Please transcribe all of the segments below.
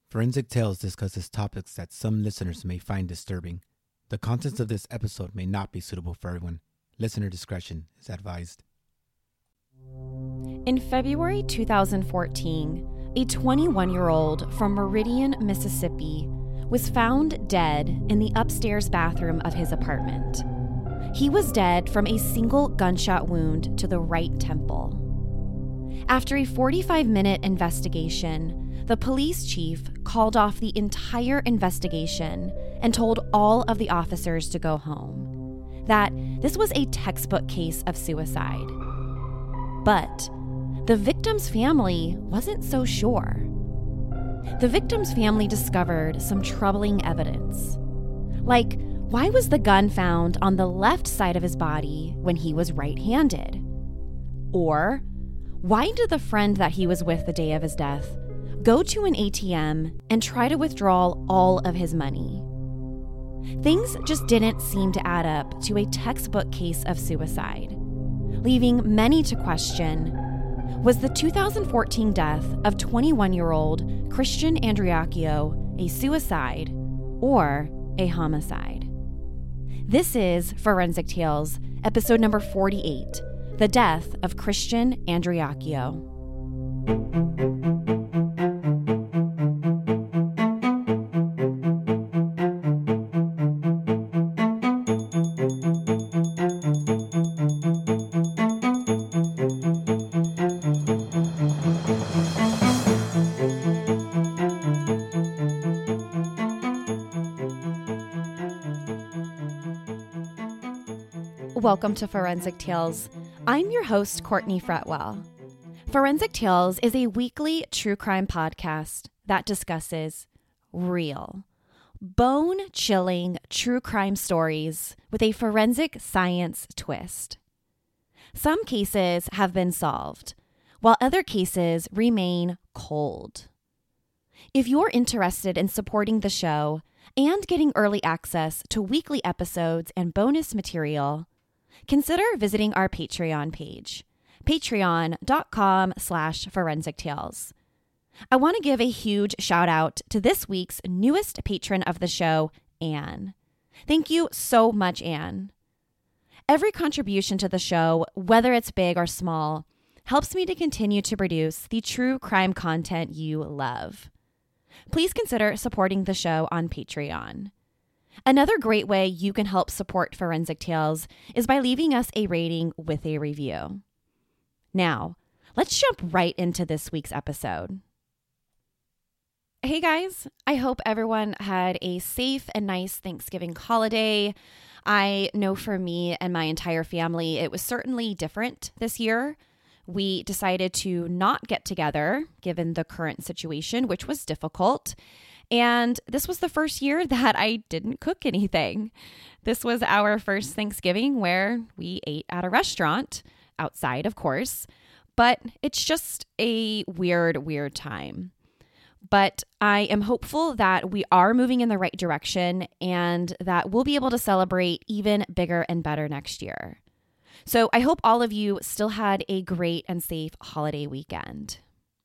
Forensic Tales discusses topics that some listeners may find disturbing. The contents of this episode may not be suitable for everyone. Listener discretion is advised. In February 2014, a 21-year-old from Meridian, Mississippi, was found dead in the upstairs bathroom of his apartment. He was dead from a single gunshot wound to the right temple. After a 45-minute investigation, the police chief called off the entire investigation and told all of the officers to go home, that this was a textbook case of suicide. But the victim's family wasn't so sure. The victim's family discovered some troubling evidence. Like, why was the gun found on the left side of his body when he was right-handed? Or, why did the friend that he was with the day of his death go to an ATM and try to withdraw all of his money? Things just didn't seem to add up to a textbook case of suicide, leaving many to question, was the 2014 death of 21-year-old Christian Andreacchio a suicide or a homicide? This is Forensic Tales, episode number 48, The Death of Christian Andreacchio. Welcome to Forensic Tales. I'm your host, Courtney Fretwell. Forensic Tales is a weekly true crime podcast that discusses real, bone-chilling true crime stories with a forensic science twist. Some cases have been solved, while other cases remain cold. If you're interested in supporting the show and getting early access to weekly episodes and bonus material, consider visiting our Patreon page, patreon.com/forensictales. I want to give a huge shout out to this week's newest patron of the show, Anne. Thank you so much, Anne. Every contribution to the show, whether it's big or small, helps me to continue to produce the true crime content you love. Please consider supporting the show on Patreon. Another great way you can help support Forensic Tales is by leaving us a rating with a review. Now, let's jump right into this week's episode. Hey guys, I hope everyone had a safe and nice Thanksgiving holiday. I know for me and my entire family, it was certainly different this year. We decided to not get together given the current situation, which was difficult. And this was the first year that I didn't cook anything. This was our first Thanksgiving where we ate at a restaurant, outside, of course. But it's just a weird time. But I am hopeful that we are moving in the right direction and that we'll be able to celebrate even bigger and better next year. So I hope all of you still had a great and safe holiday weekend.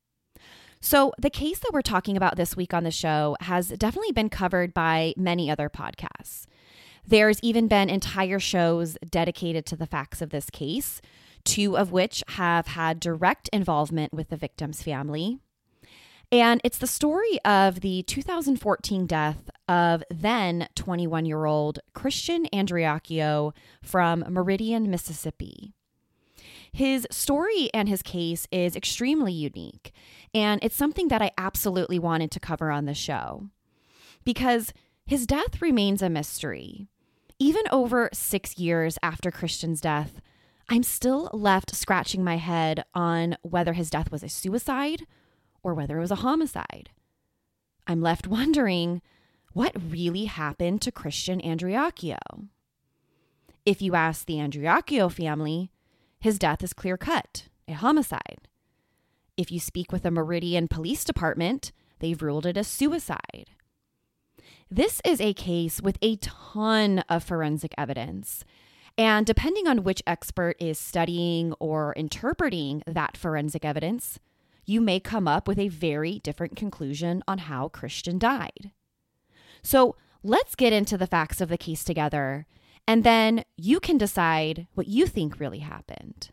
So the case that we're talking about this week on the show has definitely been covered by many other podcasts. There's even been entire shows dedicated to the facts of this case, 2 of which have had direct involvement with the victim's family. And it's the story of the 2014 death of then 21-year-old Christian Andreacchio from Meridian, Mississippi. His story and his case is extremely unique, and it's something that I absolutely wanted to cover on the show because his death remains a mystery. Even over 6 years after Christian's death, I'm still left scratching my head on whether his death was a suicide or whether it was a homicide. I'm left wondering what really happened to Christian Andreacchio. If you ask the Andreacchio family, his death is clear-cut, a homicide. If you speak with the Meridian Police Department, they've ruled it a suicide. This is a case with a ton of forensic evidence, and depending on which expert is studying or interpreting that forensic evidence, you may come up with a very different conclusion on how Christian died. So let's get into the facts of the case together, and then you can decide what you think really happened.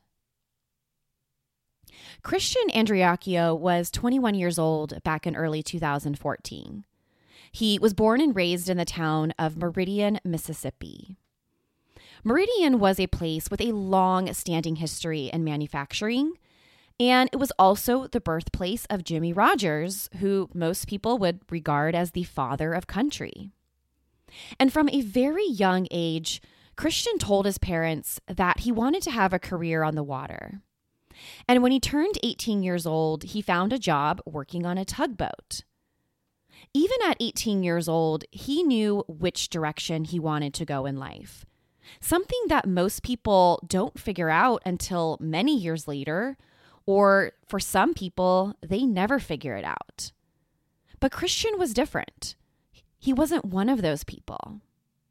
Christian Andreacchio was 21 years old back in early 2014. He was born and raised in the town of Meridian, Mississippi. Meridian was a place with a long-standing history in manufacturing, and it was also the birthplace of Jimmie Rodgers, who most people would regard as the father of country. And from a very young age, Christian told his parents that he wanted to have a career on the water. And when he turned 18 years old, he found a job working on a tugboat. Even at 18 years old, he knew which direction he wanted to go in life. Something that most people don't figure out until many years later, or for some people, they never figure it out. But Christian was different. He wasn't one of those people.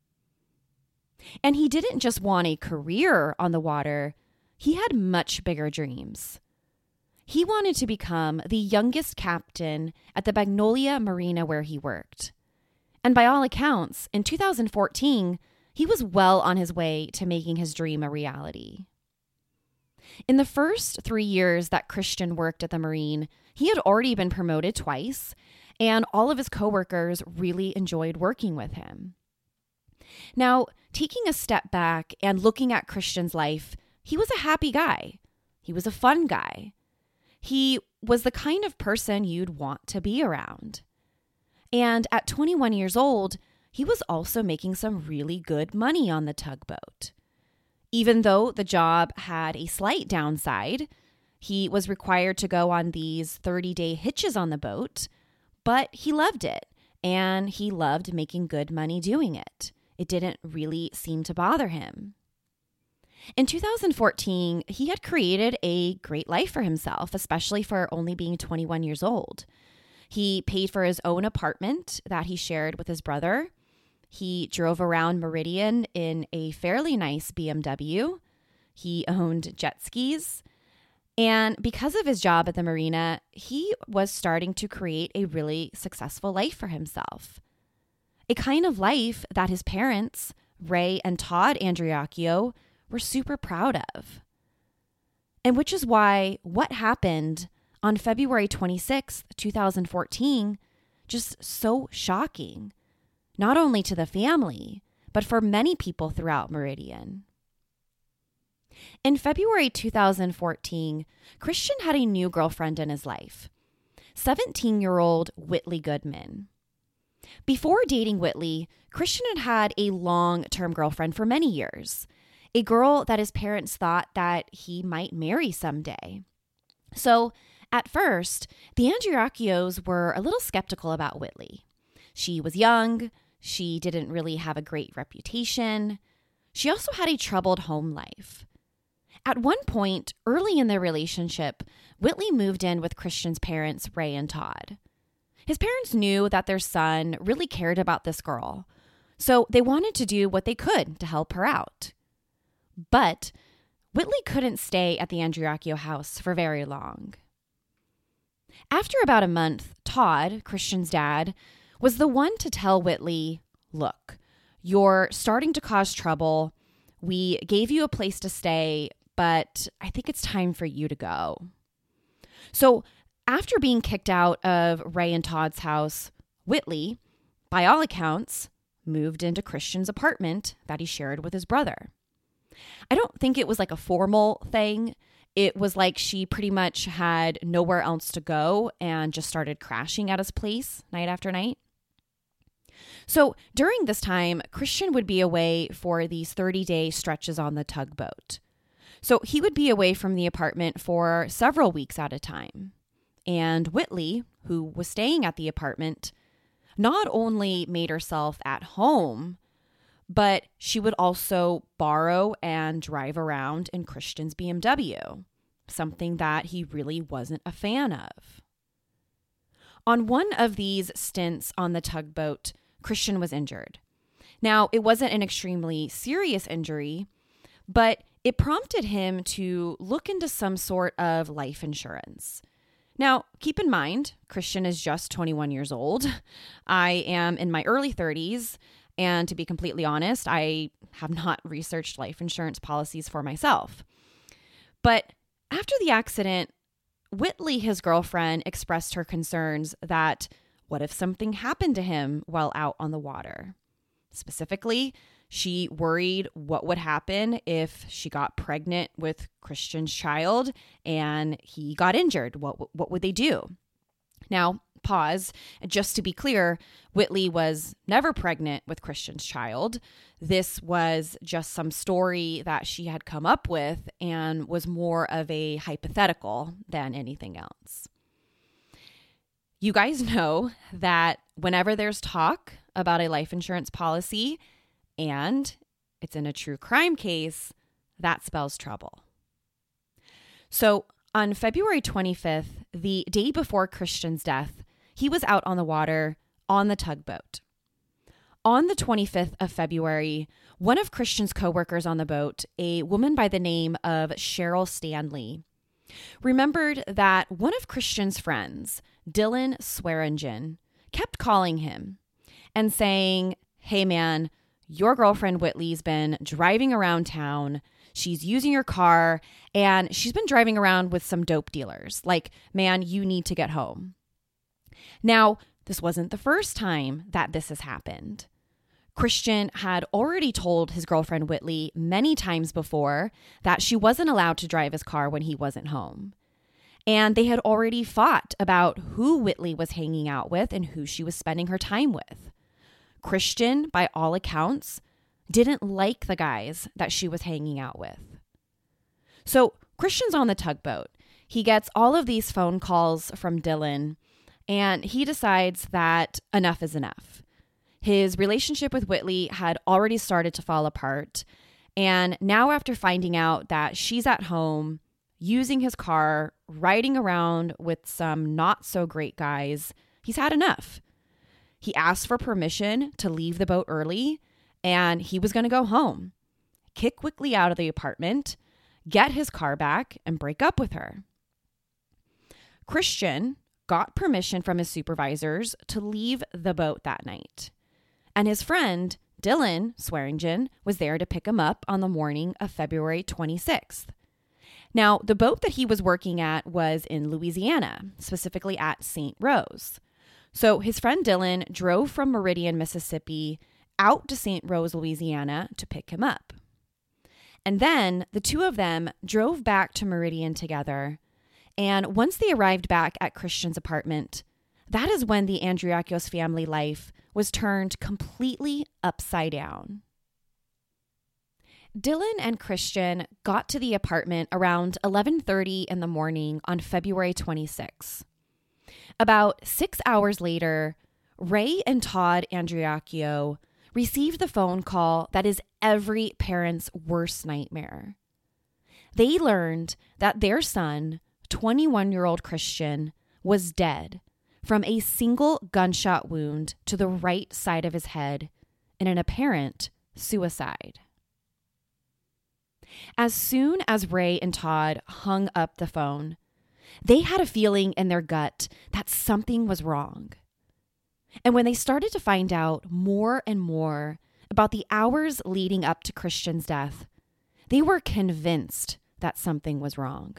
And he didn't just want a career on the water, he had much bigger dreams. He wanted to become the youngest captain at the Magnolia Marina where he worked. And by all accounts, in 2014, he was well on his way to making his dream a reality. In the first 3 years that Christian worked at the Marine, he had already been promoted twice, and all of his coworkers really enjoyed working with him. Now, taking a step back and looking at Christian's life, he was a happy guy. He was a fun guy. He was the kind of person you'd want to be around. And at 21 years old, he was also making some really good money on the tugboat. Even though the job had a slight downside, he was required to go on these 30-day hitches on the boat, but he loved it, and he loved making good money doing it. It didn't really seem to bother him. In 2014, he had created a great life for himself, especially for only being 21 years old. He paid for his own apartment that he shared with his brother. He drove around Meridian in a fairly nice BMW. He owned jet skis. And because of his job at the marina, he was starting to create a really successful life for himself. A kind of life that his parents, Ray and Todd Andreacchio, were super proud of. And which is why what happened on February 26th, 2014, just so shocking, not only to the family, but for many people throughout Meridian. In February 2014, Christian had a new girlfriend in his life, 17-year-old Whitley Goodman. Before dating Whitley, Christian had had a long-term girlfriend for many years, a girl that his parents thought that he might marry someday. So, at first, the Andreacchios were a little skeptical about Whitley. She was young, she didn't really have a great reputation. She also had a troubled home life. At one point, early in their relationship, Whitley moved in with Christian's parents, Ray and Todd. His parents knew that their son really cared about this girl, so they wanted to do what they could to help her out. But Whitley couldn't stay at the Andreacchio house for very long. After about a month, Todd, Christian's dad, was the one to tell Whitley, "Look, you're starting to cause trouble. We gave you a place to stay, but I think it's time for you to go." So after being kicked out of Ray and Todd's house, Whitley, by all accounts, moved into Christian's apartment that he shared with his brother. I don't think it was like a formal thing. It was like she pretty much had nowhere else to go and just started crashing at his place night after night. So during this time, Christian would be away for these 30-day stretches on the tugboat. So he would be away from the apartment for several weeks at a time. And Whitley, who was staying at the apartment, not only made herself at home, but she would also borrow and drive around in Christian's BMW, something that he really wasn't a fan of. On one of these stints on the tugboat, Christian was injured. Now, it wasn't an extremely serious injury, but it prompted him to look into some sort of life insurance. Now, keep in mind, Christian is just 21 years old. I am in my early 30s. And to be completely honest, I have not researched life insurance policies for myself. But after the accident, Whitley, his girlfriend, expressed her concerns that what if something happened to him while out on the water? Specifically, she worried what would happen if she got pregnant with Christian's child and he got injured. What would they do? Now, pause. Just to be clear, Whitley was never pregnant with Christian's child. This was just some story that she had come up with and was more of a hypothetical than anything else. You guys know that whenever there's talk about a life insurance policy and it's in a true crime case, that spells trouble. So on February 25th, the day before Christian's death, he was out on the water on the tugboat. On the 25th of February, one of Christian's coworkers on the boat, a woman by the name of Cheryl Stanley, remembered that one of Christian's friends, Dylan Swearingen, kept calling him and saying, "Hey man, your girlfriend Whitley's been driving around town. She's using your car and she's been driving around with some dope dealers. Like, man, you need to get home." Now, this wasn't the first time that this has happened. Christian had already told his girlfriend Whitley many times before that she wasn't allowed to drive his car when he wasn't home. And they had already fought about who Whitley was hanging out with and who she was spending her time with. Christian, by all accounts, didn't like the guys that she was hanging out with. So Christian's on the tugboat. He gets all of these phone calls from Dylan, and he decides that enough is enough. His relationship with Whitley had already started to fall apart, and now after finding out that she's at home, using his car, riding around with some not so great guys, he's had enough. He asked for permission to leave the boat early, and he was going to go home, kick Whitley out of the apartment, get his car back, and break up with her. Christian got permission from his supervisors to leave the boat that night. And his friend, Dylan Swearingen, was there to pick him up on the morning of February 26th. Now, the boat that he was working at was in Louisiana, specifically at St. Rose. So his friend Dylan drove from Meridian, Mississippi, out to St. Rose, Louisiana to pick him up. And then the two of them drove back to Meridian together. And once they arrived back at Christian's apartment, that is when the Andriacchios family life was turned completely upside down. Dylan and Christian got to the apartment around 11:30 in the morning on February 26. About 6 hours later, Ray and Todd Andriacchio received the phone call that is every parent's worst nightmare. They learned that their son, 21-year-old Christian, was dead from a single gunshot wound to the right side of his head in an apparent suicide. As soon as Ray and Todd hung up the phone, they had a feeling in their gut that something was wrong. And when they started to find out more and more about the hours leading up to Christian's death, they were convinced that something was wrong.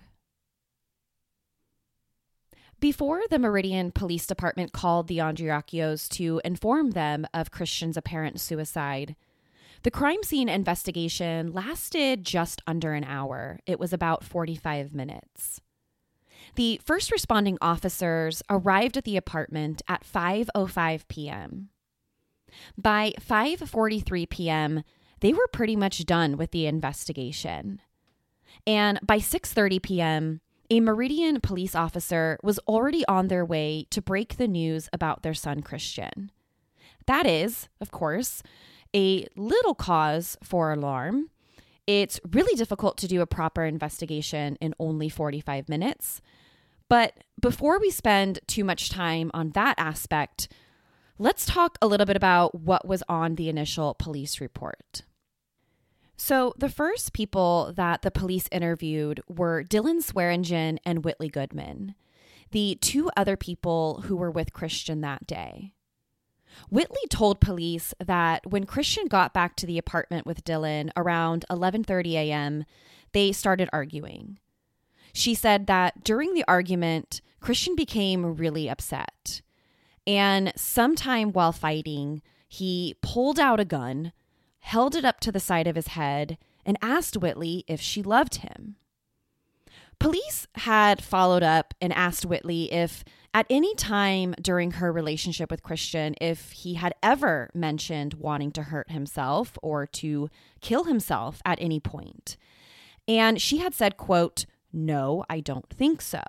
Before the Meridian Police Department called the Andriacchios to inform them of Christian's apparent suicide, the crime scene investigation lasted just under an hour. It was about 45 minutes. The first responding officers arrived at the apartment at 5:05 p.m. By 5:43 p.m., they were pretty much done with the investigation. And by 6:30 p.m., a Meridian police officer was already on their way to break the news about their son, Christian. That is, of course, a little cause for alarm. It's really difficult to do a proper investigation in only 45 minutes. But before we spend too much time on that aspect, let's talk a little bit about what was on the initial police report. So the first people that the police interviewed were Dylan Swearingen and Whitley Goodman. the two other people who were with Christian that day. Whitley told police that when Christian got back to the apartment with Dylan around 11:30 a.m., they started arguing. She said that during the argument, Christian became really upset. And sometime while fighting, he pulled out a gun, held it up to the side of his head, and asked Whitley if she loved him. Police had followed up and asked Whitley if at any time during her relationship with Christian, if he had ever mentioned wanting to hurt himself or to kill himself at any point. And she had said, quote, "No, I don't think so."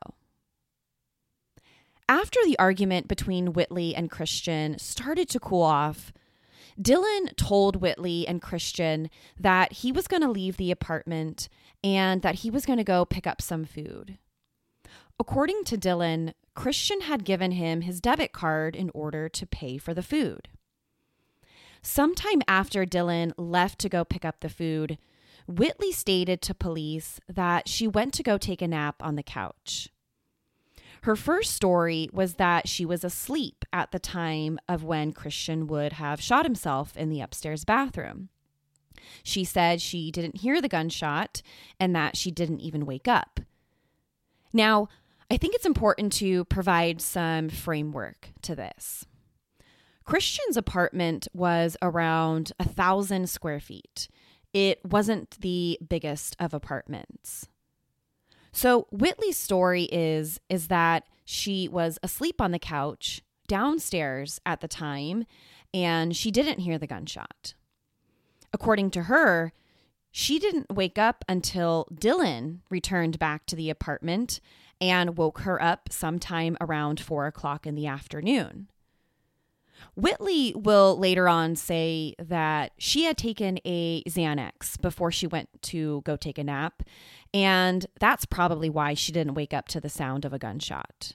After the argument between Whitley and Christian started to cool off, Dylan told Whitley and Christian that he was going to leave the apartment and that he was going to go pick up some food. According to Dylan, Christian had given him his debit card in order to pay for the food. Sometime after Dylan left to go pick up the food, Whitley stated to police that she went to go take a nap on the couch. Her first story was that she was asleep at the time of when Christian would have shot himself in the upstairs bathroom. She said she didn't hear the gunshot and that she didn't even wake up. Now, I think it's important to provide some framework to this. Christian's apartment was around 1,000 square feet. It wasn't the biggest of apartments. So Whitley's story is that she was asleep on the couch downstairs at the time, and she didn't hear the gunshot. According to her, she didn't wake up until Dylan returned back to the apartment and woke her up sometime around 4 o'clock in the afternoon. Whitley will later on say that she had taken a Xanax before she went to go take a nap, and that's probably why she didn't wake up to the sound of a gunshot.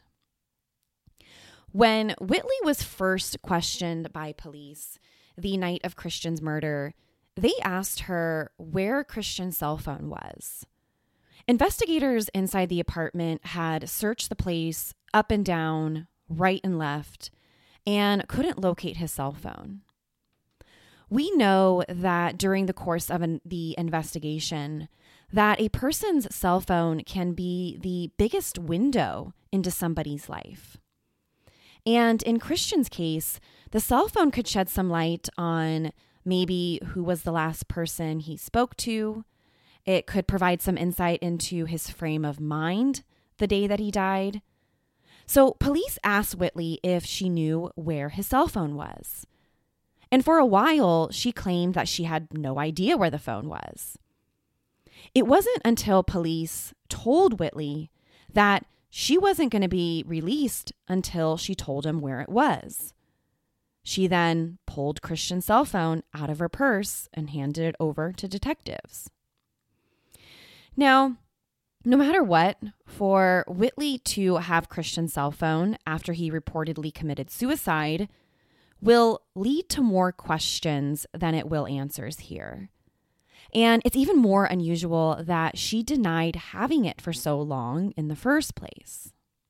When Whitley was first questioned by police the night of Christian's murder, they asked her where Christian's cell phone was. Investigators inside the apartment had searched the place up and down, right and left, and couldn't locate his cell phone. We know that during the course of the investigation, that a person's cell phone can be the biggest window into somebody's life. And in Christian's case, the cell phone could shed some light on maybe who was the last person he spoke to. It could provide some insight into his frame of mind the day that he died. So police asked Whitley if she knew where his cell phone was. And for a while, she claimed that she had no idea where the phone was. It wasn't until police told Whitley that she wasn't going to be released until she told him where it was. She then pulled Christian's cell phone out of her purse and handed it over to detectives. Now, no matter what, for Whitley to have Christian's cell phone after he reportedly committed suicide will lead to more questions than it will answers here. And it's even more unusual that she denied having it for so long in the first place.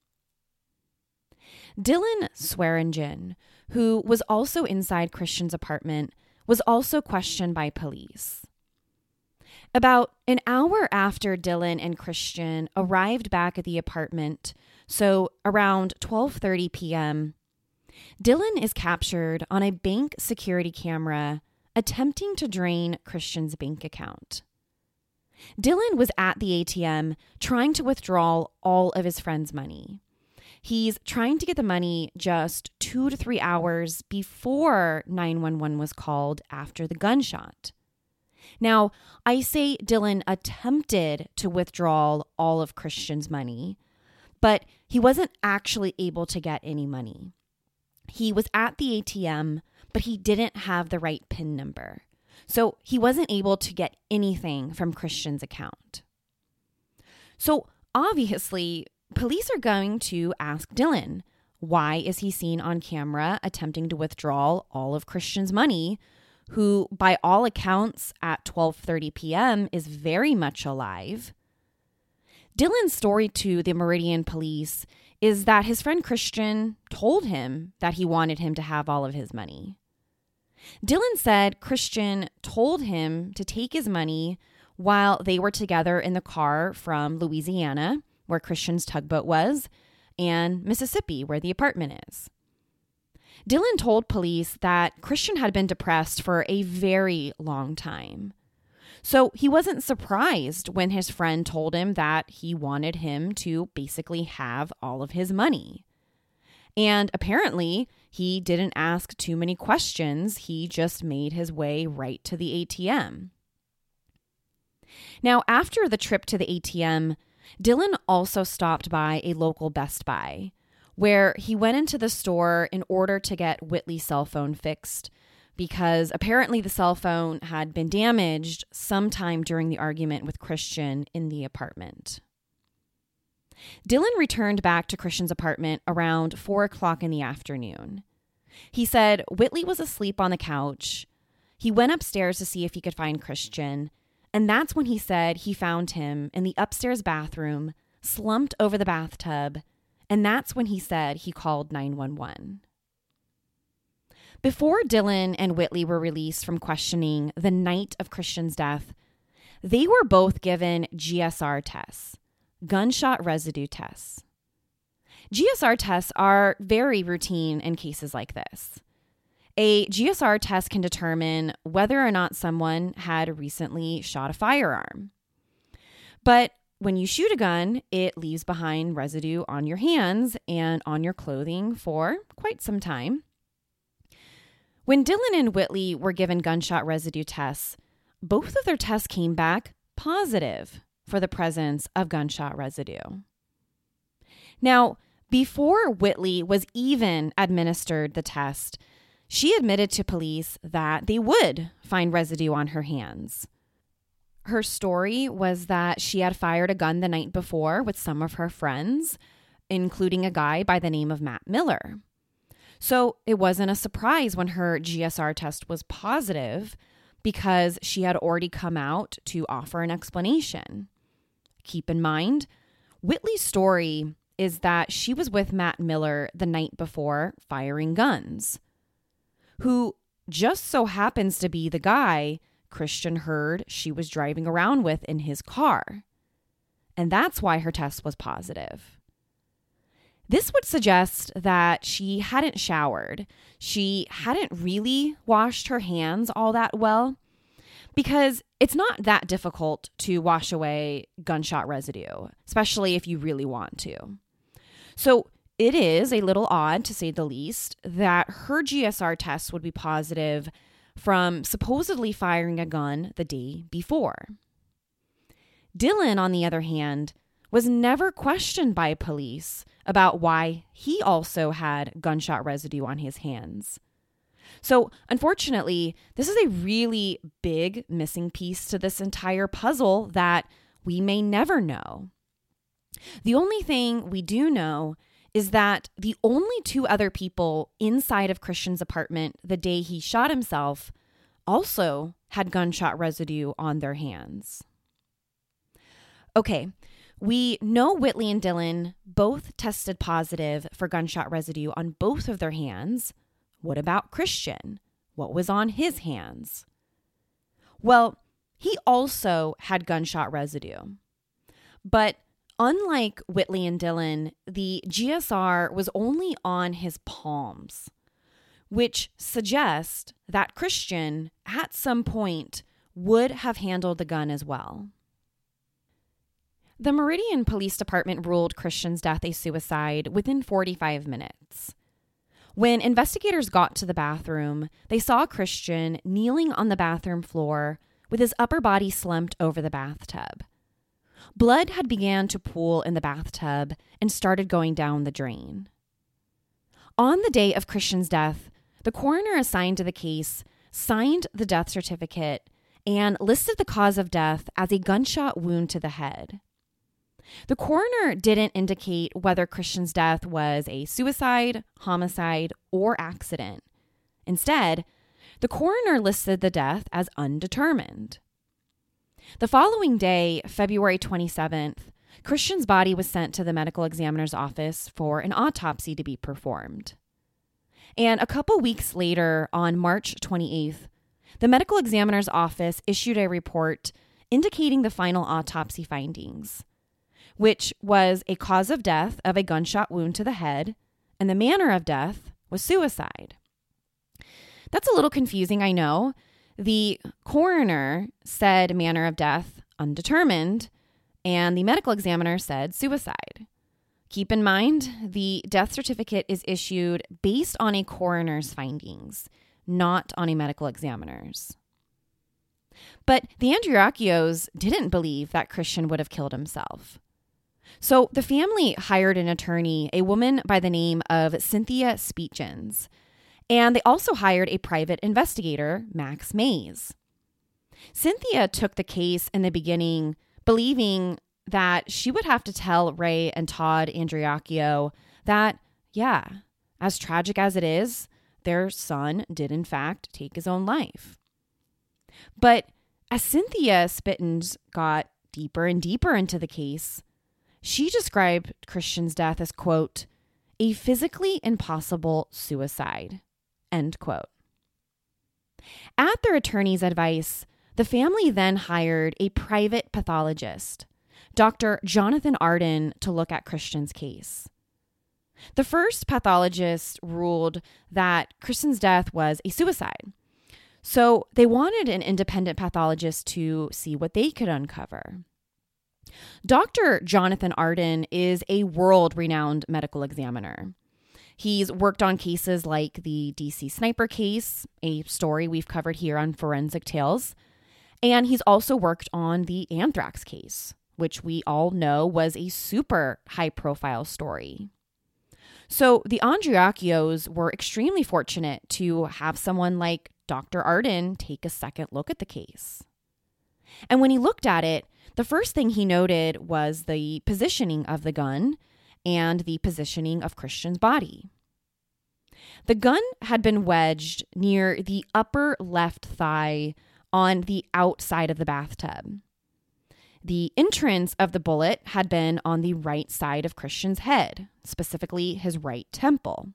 Dylan Swearingen, who was also inside Christian's apartment, was also questioned by police. About an hour after Dylan and Christian arrived back at the apartment, so around 12:30 p.m., Dylan is captured on a bank security camera attempting to drain Christian's bank account. Dylan was at the ATM trying to withdraw all of his friend's money. He's trying to get the money just 2 to 3 hours before 911 was called after the gunshot. Now, I say Dylan attempted to withdraw all of Christian's money, but he wasn't actually able to get any money. He was at the ATM, but he didn't have the right PIN number. So he wasn't able to get anything from Christian's account. So obviously, police are going to ask Dylan, why is he seen on camera attempting to withdraw all of Christian's money, who by all accounts at 12:30 p.m. is very much alive? Dylan's story to the Meridian police is that his friend Christian told him that he wanted him to have all of his money. Dylan said Christian told him to take his money while they were together in the car from Louisiana, where Christian's tugboat was, and Mississippi, where the apartment is. Dylan told police that Christian had been depressed for a very long time. So he wasn't surprised when his friend told him that he wanted him to basically have all of his money. And apparently, he didn't ask too many questions. He just made his way right to the ATM. Now, after the trip to the ATM, Dylan also stopped by a local Best Buy, where he went into the store in order to get Whitley's cell phone fixed, because apparently the cell phone had been damaged sometime during the argument with Christian in the apartment. Dylan returned back to Christian's apartment around 4 o'clock in the afternoon. He said Whitley was asleep on the couch. He went upstairs to see if he could find Christian, and that's when he said he found him in the upstairs bathroom, slumped over the bathtub, and that's when he said he called 911. Before Dylan and Whitley were released from questioning the night of Christian's death, they were both given GSR tests, gunshot residue tests. GSR tests are very routine in cases like this. A GSR test can determine whether or not someone had recently shot a firearm. But when you shoot a gun, it leaves behind residue on your hands and on your clothing for quite some time. When Dylan and Whitley were given gunshot residue tests, both of their tests came back positive for the presence of gunshot residue. Now, before Whitley was even administered the test, she admitted to police that they would find residue on her hands. Her story was that she had fired a gun the night before with some of her friends, including a guy by the name of Matt Miller. So it wasn't a surprise when her GSR test was positive, because she had already come out to offer an explanation. Keep in mind, Whitley's story is that she was with Matt Miller the night before firing guns, who just so happens to be the guy Christian heard she was driving around with in his car. And that's why her test was positive. This would suggest that she hadn't showered. She hadn't really washed her hands all that well, because it's not that difficult to wash away gunshot residue, especially if you really want to. So it is a little odd, to say the least, that her GSR test would be positive from supposedly firing a gun the day before. Dylan, on the other hand, was never questioned by police about why he also had gunshot residue on his hands. So, unfortunately, this is a really big missing piece to this entire puzzle that we may never know. The only thing we do know is that the only 2 other people inside of Christian's apartment the day he shot himself also had gunshot residue on their hands. Okay, we know Whitley and Dylan both tested positive for gunshot residue on both of their hands. What about Christian? What was on his hands? Well, he also had gunshot residue. But unlike Whitley and Dylan, the GSR was only on his palms, which suggests that Christian, at some point, would have handled the gun as well. The Meridian Police Department ruled Christian's death a suicide within 45 minutes. When investigators got to the bathroom, they saw Christian kneeling on the bathroom floor with his upper body slumped over the bathtub. Blood had begun to pool in the bathtub and started going down the drain. On the day of Christian's death, the coroner assigned to the case signed the death certificate and listed the cause of death as a gunshot wound to the head. The coroner didn't indicate whether Christian's death was a suicide, homicide, or accident. Instead, the coroner listed the death as undetermined. The following day, February 27th, Christian's body was sent to the medical examiner's office for an autopsy to be performed. And a couple weeks later, on March 28th, the medical examiner's office issued a report indicating the final autopsy findings, which was a cause of death of a gunshot wound to the head, and the manner of death was suicide. That's a little confusing, I know. The coroner said manner of death undetermined, and the medical examiner said suicide. Keep in mind, the death certificate is issued based on a coroner's findings, not on a medical examiner's. But the Andreacchios didn't believe that Christian would have killed himself. So the family hired an attorney, a woman by the name of Cynthia Speetjens, and they also hired a private investigator, Max Mays. Cynthia took the case in the beginning, believing that she would have to tell Ray and Todd Andreacchio that, yeah, as tragic as it is, their son did in fact take his own life. But as Cynthia Speetjens got deeper and deeper into the case, she described Christian's death as, quote, a physically impossible suicide, end quote. At their attorney's advice, the family then hired a private pathologist, Dr. Jonathan Arden, to look at Christian's case. The first pathologist ruled that Christian's death was a suicide. So they wanted an independent pathologist to see what they could uncover. Dr. Jonathan Arden is a world-renowned medical examiner. He's worked on cases like the DC sniper case, a story we've covered here on Forensic Tales, and he's also worked on the anthrax case, which we all know was a super high-profile story. So the Andreacchios were extremely fortunate to have someone like Dr. Arden take a second look at the case. And when he looked at it, the first thing he noted was the positioning of the gun and the positioning of Christian's body. The gun had been wedged near the upper left thigh on the outside of the bathtub. The entrance of the bullet had been on the right side of Christian's head, specifically his right temple.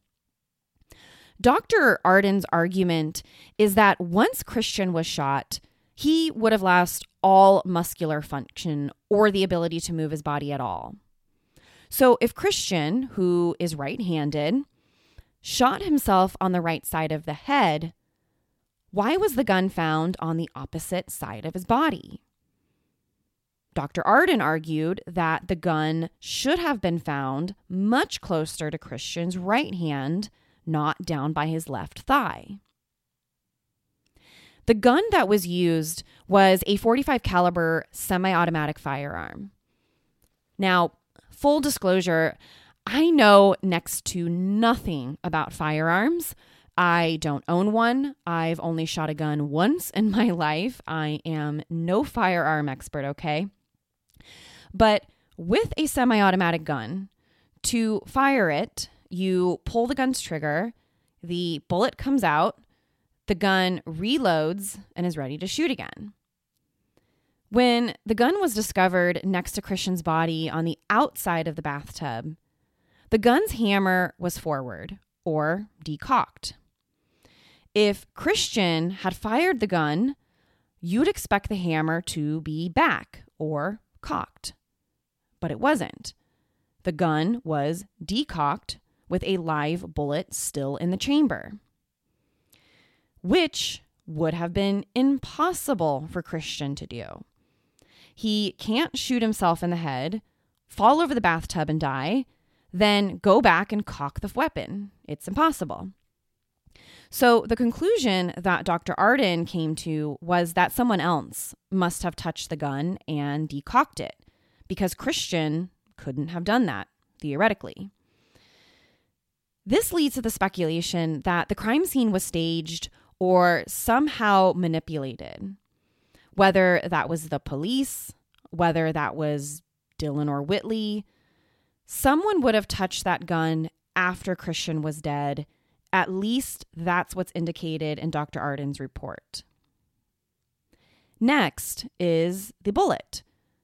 Dr. Arden's argument is that once Christian was shot, he would have lost all muscular function or the ability to move his body at all. So if Christian, who is right-handed, shot himself on the right side of the head, why was the gun found on the opposite side of his body? Dr. Arden argued that the gun should have been found much closer to Christian's right hand, not down by his left thigh. The gun that was used was a .45 caliber semi-automatic firearm. Now, full disclosure, I know next to nothing about firearms. I don't own one. I've only shot a gun once in my life. I am no firearm expert, okay? But with a semi-automatic gun, to fire it, you pull the gun's trigger, the bullet comes out, the gun reloads and is ready to shoot again. When the gun was discovered next to Christian's body on the outside of the bathtub, the gun's hammer was forward or decocked. If Christian had fired the gun, you'd expect the hammer to be back or cocked. But it wasn't. The gun was decocked with a live bullet still in the chamber, which would have been impossible for Christian to do. He can't shoot himself in the head, fall over the bathtub and die, then go back and cock the weapon. It's impossible. So the conclusion that Dr. Arden came to was that someone else must have touched the gun and decocked it, because Christian couldn't have done that, theoretically. This leads to the speculation that the crime scene was staged or somehow manipulated. Whether that was the police, whether that was Dylan or Whitley, someone would have touched that gun after Christian was dead. At least that's what's indicated in Dr. Arden's report. Next is the bullet.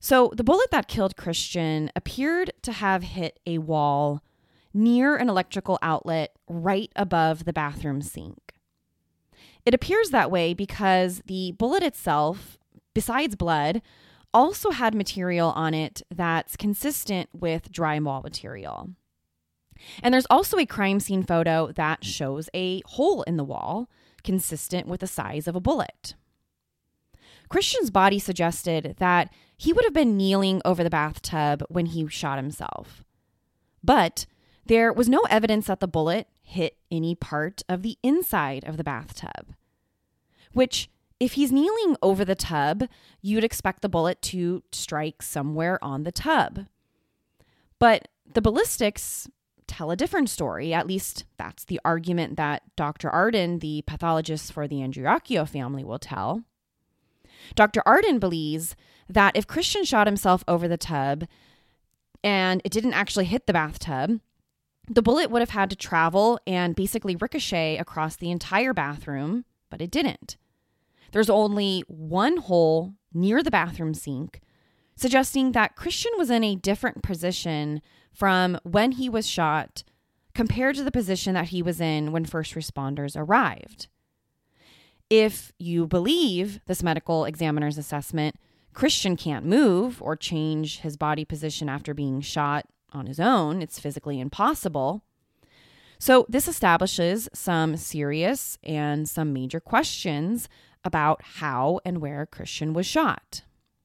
So the bullet that killed Christian appeared to have hit a wall near an electrical outlet right above the bathroom sink. It appears that way because the bullet itself, besides blood, also had material on it that's consistent with drywall material. And there's also a crime scene photo that shows a hole in the wall consistent with the size of a bullet. Christian's body suggested that he would have been kneeling over the bathtub when he shot himself. But there was no evidence that the bullet hit any part of the inside of the bathtub, which, if he's kneeling over the tub, you'd expect the bullet to strike somewhere on the tub. But the ballistics tell a different story. At least that's the argument that Dr. Arden, the pathologist for the Andreacchio family, will tell. Dr. Arden believes that if Christian shot himself over the tub and it didn't actually hit the bathtub, the bullet would have had to travel and basically ricochet across the entire bathroom, but it didn't. There's only one hole near the bathroom sink, suggesting that Christian was in a different position from when he was shot compared to the position that he was in when first responders arrived. If you believe this medical examiner's assessment, Christian can't move or change his body position after being shot on his own. It's physically impossible. So this establishes some serious and some major questions about how and where Christian was shot.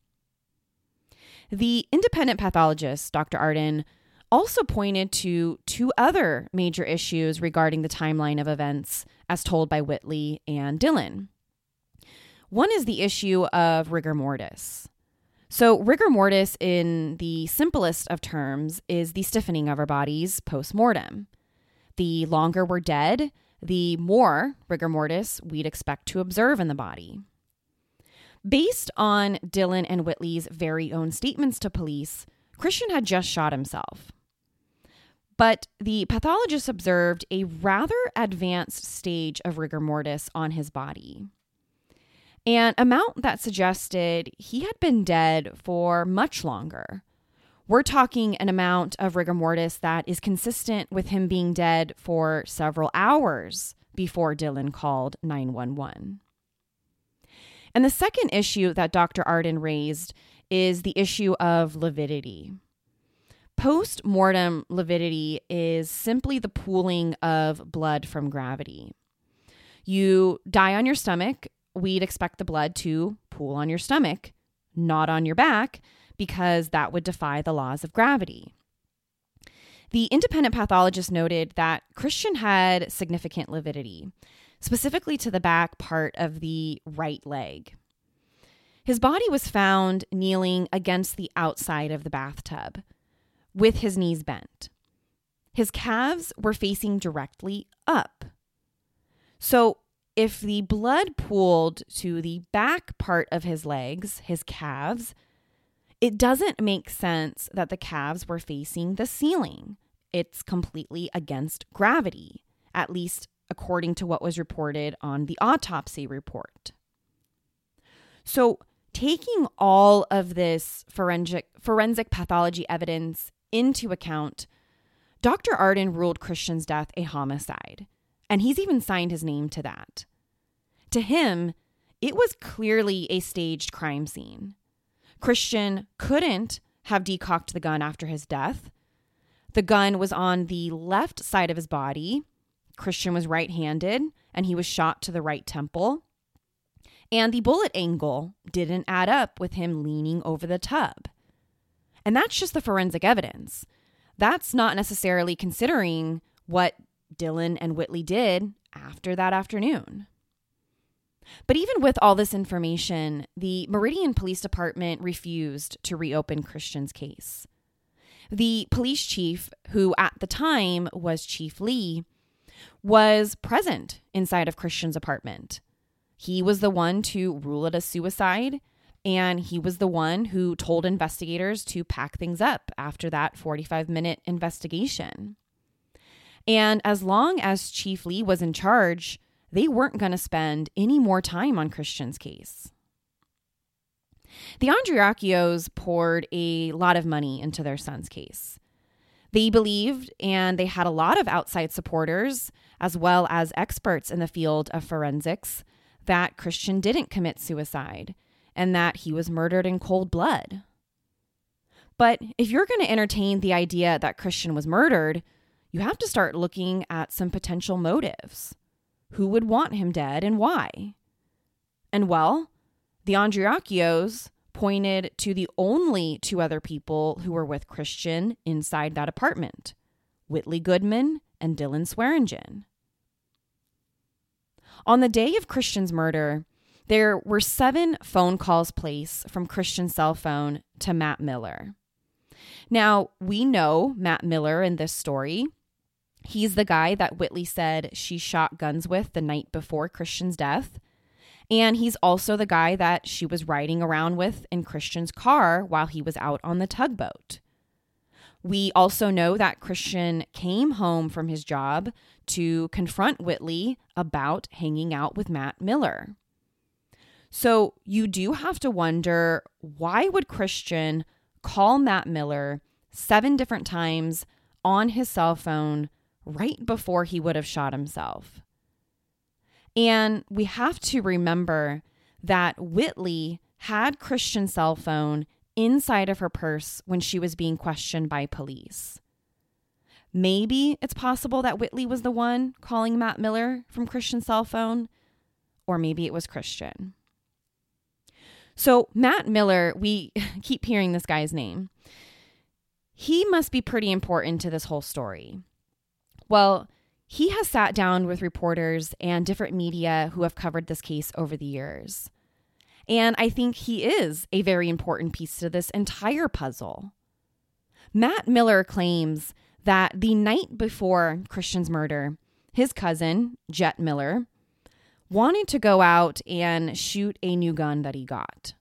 The independent pathologist, Dr. Arden, also pointed to two other major issues regarding the timeline of events as told by Whitley and Dillon. One is the issue of rigor mortis. So rigor mortis, in the simplest of terms, is the stiffening of our bodies post-mortem. The longer we're dead, the more rigor mortis we'd expect to observe in the body. Based on Dillon and Whitley's very own statements to police, Christian had just shot himself. But the pathologist observed a rather advanced stage of rigor mortis on his body, an amount that suggested he had been dead for much longer. We're talking an amount of rigor mortis that is consistent with him being dead for several hours before Dillon called 911. And the second issue that Dr. Arden raised is the issue of lividity. Post-mortem lividity is simply the pooling of blood from gravity. You die on your stomach, we'd expect the blood to pool on your stomach, not on your back, because that would defy the laws of gravity. The independent pathologist noted that Christian had significant lividity, specifically to the back part of the right leg. His body was found kneeling against the outside of the bathtub, with his knees bent. His calves were facing directly up. So if the blood pooled to the back part of his legs, his calves, it doesn't make sense that the calves were facing the ceiling. It's completely against gravity, at least according to what was reported on the autopsy report. So taking all of this forensic pathology evidence into account, Dr. Arden ruled Christian's death a homicide, and he's even signed his name to that. To him, it was clearly a staged crime scene. Christian couldn't have decocked the gun after his death. The gun was on the left side of his body. Christian was right-handed, and he was shot to the right temple. And the bullet angle didn't add up with him leaning over the tub. And that's just the forensic evidence. That's not necessarily considering what Dillon and Whitley did after that afternoon. But even with all this information, the Meridian Police Department refused to reopen Christian's case. The police chief, who at the time was Chief Lee, was present inside of Christian's apartment. He was the one to rule it a suicide, and he was the one who told investigators to pack things up after that 45-minute investigation. And as long as Chief Lee was in charge, they weren't going to spend any more time on Christian's case. The Andreacchios poured a lot of money into their son's case. They believed, and they had a lot of outside supporters, as well as experts in the field of forensics, that Christian didn't commit suicide and that he was murdered in cold blood. But if you're going to entertain the idea that Christian was murdered, you have to start looking at some potential motives. Who would want him dead and why? And well, the Andreacchios pointed to the only two other people who were with Christian inside that apartment, Whitley Goodman and Dylan Swearingen. On the day of Christian's murder, there were 7 phone calls placed from Christian's cell phone to Matt Miller. Now, we know Matt Miller in this story. He's the guy that Whitley said she shot guns with the night before Christian's death. And he's also the guy that she was riding around with in Christian's car while he was out on the tugboat. We also know that Christian came home from his job to confront Whitley about hanging out with Matt Miller. So you do have to wonder, why would Christian call Matt Miller 7 different times on his cell phone right before he would have shot himself? And we have to remember that Whitley had Christian's cell phone inside of her purse when she was being questioned by police. Maybe it's possible that Whitley was the one calling Matt Miller from Christian's cell phone, or maybe it was Christian. So Matt Miller, we keep hearing this guy's name. He must be pretty important to this whole story. Well, he has sat down with reporters and different media who have covered this case over the years. And I think he is a very important piece to this entire puzzle. Matt Miller claims that the night before Christian's murder, his cousin, Jet Miller, wanted to go out and shoot a new gun that he got.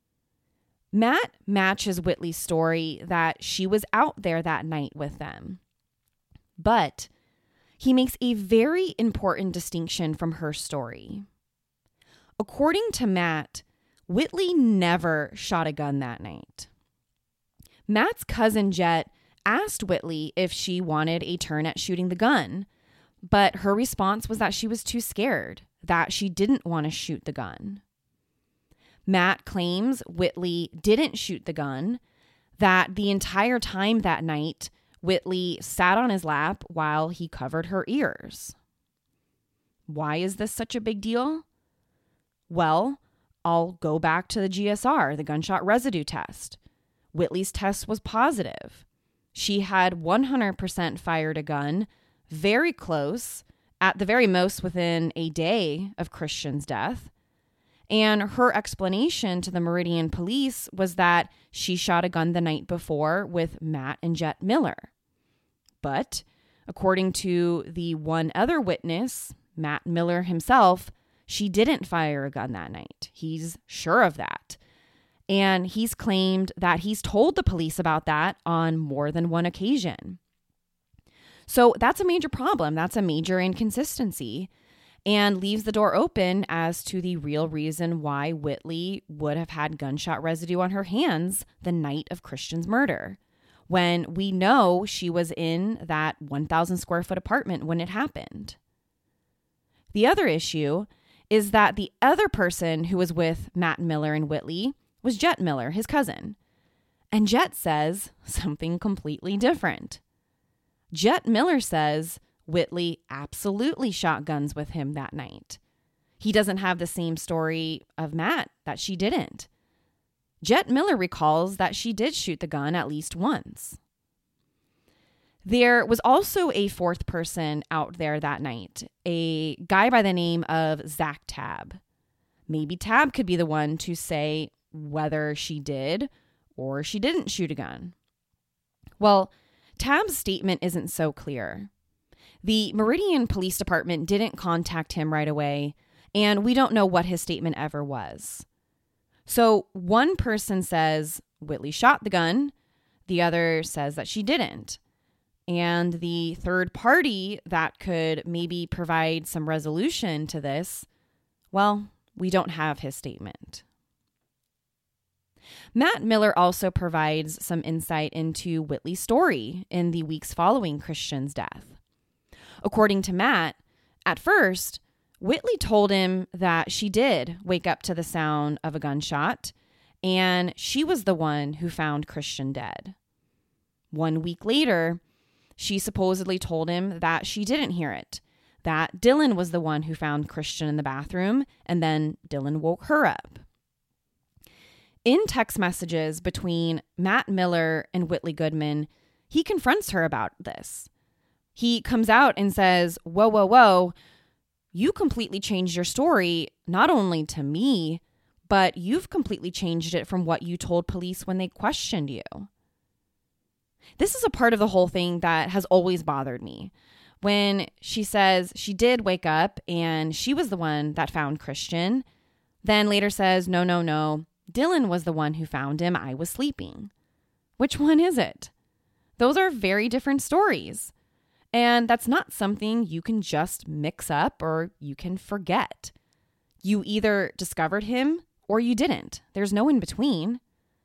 Matt matches Whitley's story that she was out there that night with them. But he makes a very important distinction from her story. According to Matt, Whitley never shot a gun that night. Matt's cousin Jet asked Whitley if she wanted a turn at shooting the gun, but her response was that she was too scared, that she didn't want to shoot the gun. Matt claims Whitley didn't shoot the gun, that the entire time that night, Whitley sat on his lap while he covered her ears. Why is this such a big deal? Well, I'll go back to the GSR, the gunshot residue test. Whitley's test was positive. She had 100% fired a gun, very close, at the very most within a day of Christian's death. And her explanation to the Meridian police was that she shot a gun the night before with Matt and Jet Miller. But according to the one other witness, Matt Miller himself, she didn't fire a gun that night. He's sure of that. And he's claimed that he's told the police about that on more than one occasion. So that's a major problem. That's a major inconsistency, and leaves the door open as to the real reason why Whitley would have had gunshot residue on her hands the night of Christian's murder, when we know she was in that 1,000 square foot apartment when it happened. The other issue is that the other person who was with Matt Miller and Whitley was Jet Miller, his cousin. And Jet says something completely different. Jet Miller says Whitley absolutely shot guns with him that night. He doesn't have the same story of Matt, that she didn't. Jet Miller recalls that she did shoot the gun at least once. There was also a fourth person out there that night, a guy by the name of Zach Tabb. Maybe Tabb could be the one to say whether she did or she didn't shoot a gun. Well, Tabb's statement isn't so clear. The Meridian Police Department didn't contact him right away, and we don't know what his statement ever was. So one person says Whitley shot the gun, the other says that she didn't. And the third party that could maybe provide some resolution to this, well, we don't have his statement. Matt Miller also provides some insight into Whitley's story in the weeks following Christian's death. According to Matt, at first, Whitley told him that she did wake up to the sound of a gunshot, and she was the one who found Christian dead. 1 week later, she supposedly told him that she didn't hear it, that Dylan was the one who found Christian in the bathroom, and then Dylan woke her up. In text messages between Matt Miller and Whitley Goodman, he confronts her about this. He comes out and says, whoa, whoa, whoa, you completely changed your story, not only to me, but you've completely changed it from what you told police when they questioned you. This is a part of the whole thing that has always bothered me. When she says she did wake up and she was the one that found Christian, then later says, no, Dylan was the one who found him. I was sleeping. Which one is it? Those are very different stories. And that's not something you can just mix up or you can forget. You either discovered him or you didn't. There's no in between.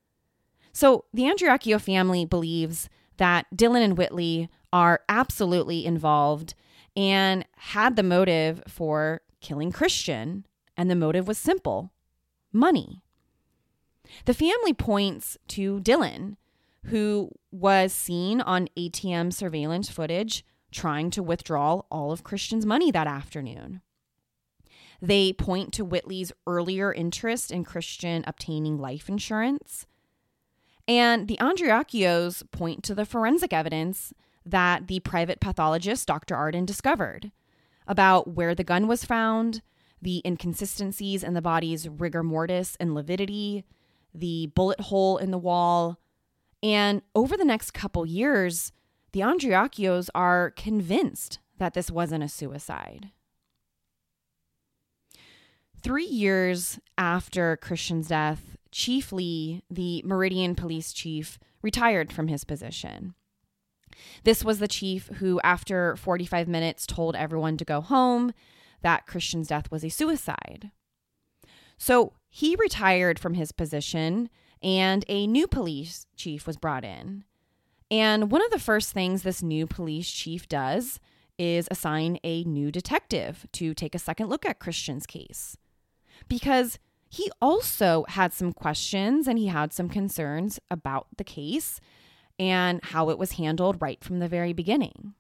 So the Andreacchio family believes that Dylan and Whitley are absolutely involved and had the motive for killing Christian. And the motive was simple: money. The family points to Dylan, who was seen on ATM surveillance footage trying to withdraw all of Christian's money that afternoon. They point to Whitley's earlier interest in Christian obtaining life insurance. And the Andreacchios point to the forensic evidence that the private pathologist, Dr. Arden, discovered about where the gun was found, the inconsistencies in the body's rigor mortis and lividity, the bullet hole in the wall. And over the next couple years, the Andreacchios are convinced that this wasn't a suicide. 3 years after Christian's death, Chief Lee, the Meridian police chief, retired from his position. This was the chief who, after 45 minutes, told everyone to go home, that Christian's death was a suicide. So he retired from his position and a new police chief was brought in. And one of the first things this new police chief does is assign a new detective to take a second look at Christian's case. Because he also had some questions and he had some concerns about the case and how it was handled right from the very beginning.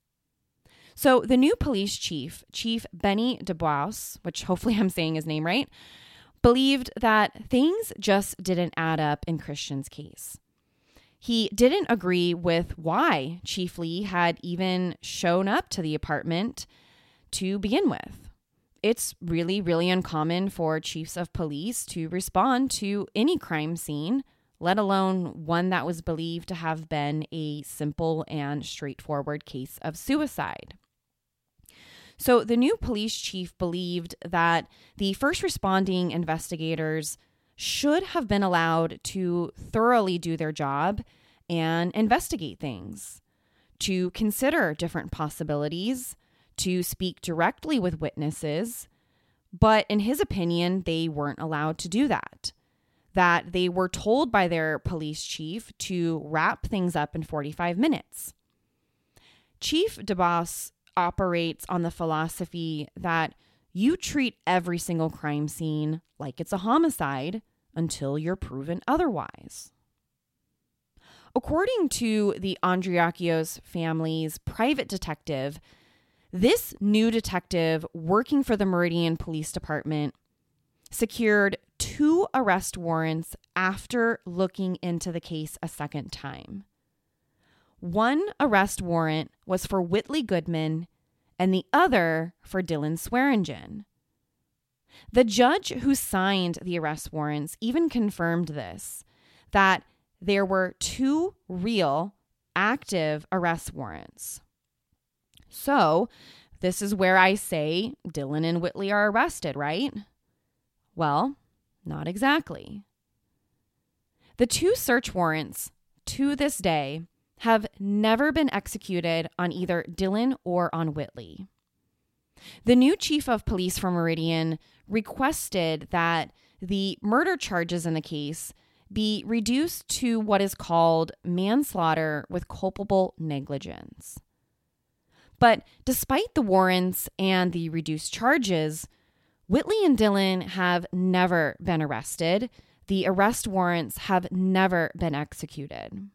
So the new police chief, Chief Benny Dubois, which hopefully I'm saying his name right, believed that things just didn't add up in Christian's case. He didn't agree with why Chief Lee had even shown up to the apartment to begin with. It's really, really uncommon for chiefs of police to respond to any crime scene, let alone one that was believed to have been a simple and straightforward case of suicide. So the new police chief believed that the first responding investigators should have been allowed to thoroughly do their job and investigate things, to consider different possibilities, to speak directly with witnesses. But in his opinion, they weren't allowed to do that. That they were told by their police chief to wrap things up in 45 minutes. Chief Dubois operates on the philosophy that you treat every single crime scene like it's a homicide until you're proven otherwise. According to the Andreacchios family's private detective, this new detective working for the Meridian Police Department secured 2 arrest warrants after looking into the case a second time. One arrest warrant was for Whitley Goodman and the other for Dylan Swearingen. The judge who signed the arrest warrants even confirmed this, that there were 2 real active arrest warrants. So this is where I say Dylan and Whitley are arrested, right? Well, not exactly. The 2 search warrants to this day have never been executed on either Dylan or on Whitley. The new chief of police from Meridian requested that the murder charges in the case be reduced to what is called manslaughter with culpable negligence. But despite the warrants and the reduced charges, Whitley and Dylan have never been arrested. The arrest warrants have never been executed.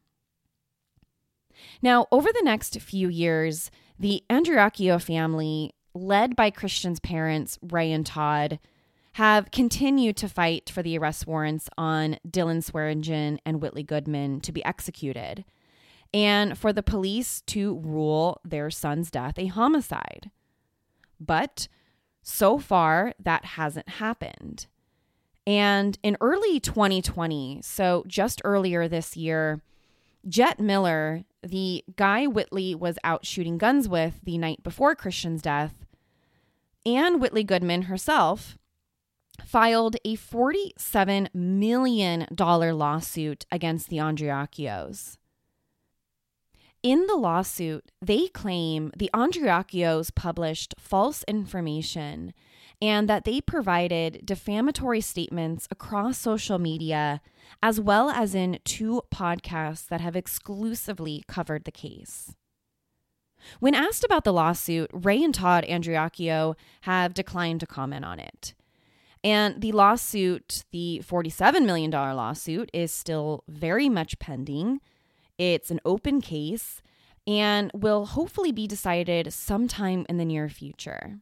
Now, over the next few years, the Andreacchio family, led by Christian's parents, Ray and Todd, have continued to fight for the arrest warrants on Dylan Swearingen and Whitley Goodman to be executed, and for the police to rule their son's death a homicide. But so far, that hasn't happened. And in early 2020, so just earlier this year, Jet Miller, the guy Whitley was out shooting guns with the night before Christian's death, and Whitley Goodman herself, filed a $47 million lawsuit against the Andreacchios. In the lawsuit, they claim the Andreacchios published false information and that they provided defamatory statements across social media, as well as in 2 podcasts that have exclusively covered the case. When asked about the lawsuit, Ray and Todd Andreacchio have declined to comment on it. And the lawsuit, the $47 million lawsuit, is still very much pending. It's an open case and will hopefully be decided sometime in the near future.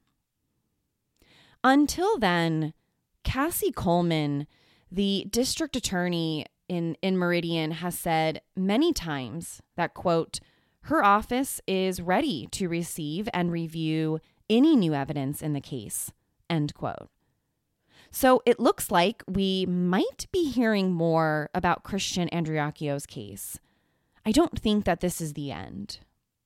Until then, Cassie Coleman, the district attorney in Meridian, has said many times that, quote, her office is ready to receive and review any new evidence in the case, end quote. So it looks like we might be hearing more about Christian Andreacchio's case. I don't think that this is the end.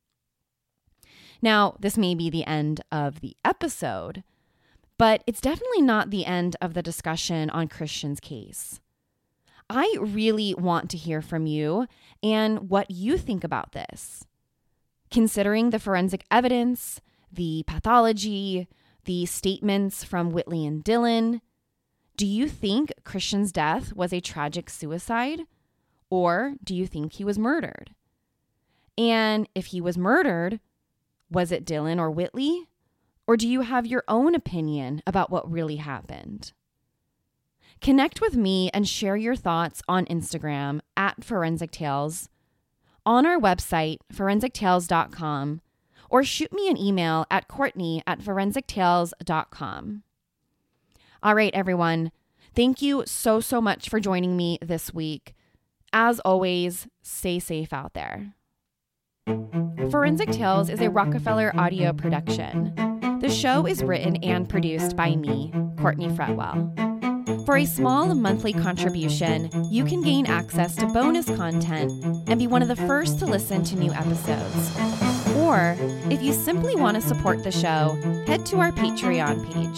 Now, this may be the end of the episode, but it's definitely not the end of the discussion on Christian's case. I really want to hear from you and what you think about this. Considering the forensic evidence, the pathology, the statements from Whitley and Dylan, do you think Christian's death was a tragic suicide, or do you think he was murdered? And if he was murdered, was it Dylan or Whitley? Or do you have your own opinion about what really happened? Connect with me and share your thoughts on Instagram at Forensic Tales, on our website, forensictales.com, or shoot me an email at Courtney@forensictales.com. All right, everyone. Thank you so much for joining me this week. As always, stay safe out there. Forensic Tales is a Rockefeller audio production. The show is written and produced by me, Courtney Fretwell. For a small monthly contribution, you can gain access to bonus content and be one of the first to listen to new episodes. Or, if you simply want to support the show, head to our Patreon page,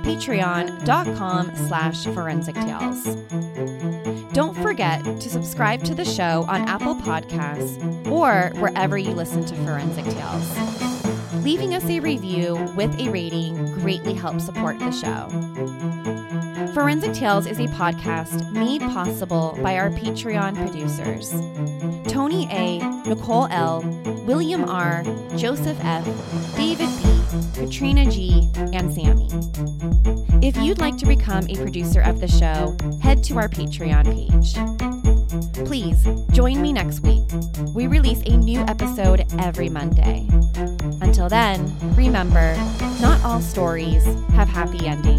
patreon.com/forensictales. Don't forget to subscribe to the show on Apple Podcasts or wherever you listen to Forensic Tales. Leaving us a review with a rating greatly helps support the show. Forensic Tales is a podcast made possible by our Patreon producers, Tony A., Nicole L., William R., Joseph F., David B., Katrina G., and Sammy. If you'd like to become a producer of the show, head to our Patreon page. Please join me next week. We release a new episode every Monday. Until then, remember, not all stories have happy endings.